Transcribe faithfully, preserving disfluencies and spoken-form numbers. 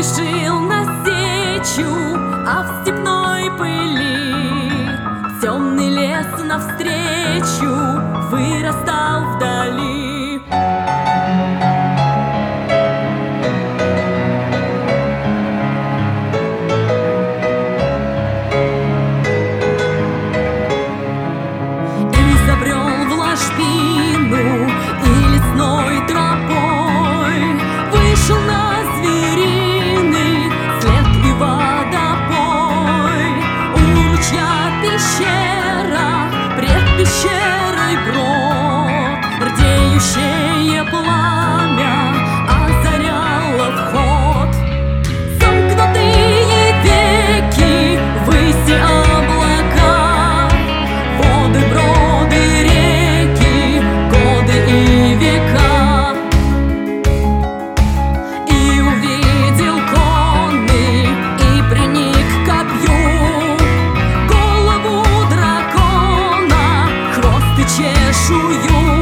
спешил на сечу, а в степной пыли темный лес навстречу вырастал вдали. И забрел в ложбину, и лесной тропой вышел на звериный след и водопой. У ручья пещера, пред пещерой брод, рдеющее пламя озаряло вход. Сомкнутые веки, выси облака, воды, броды, реки, годы и века. И увидел конный, и приник к копью, голову дракона, хвост и чешую.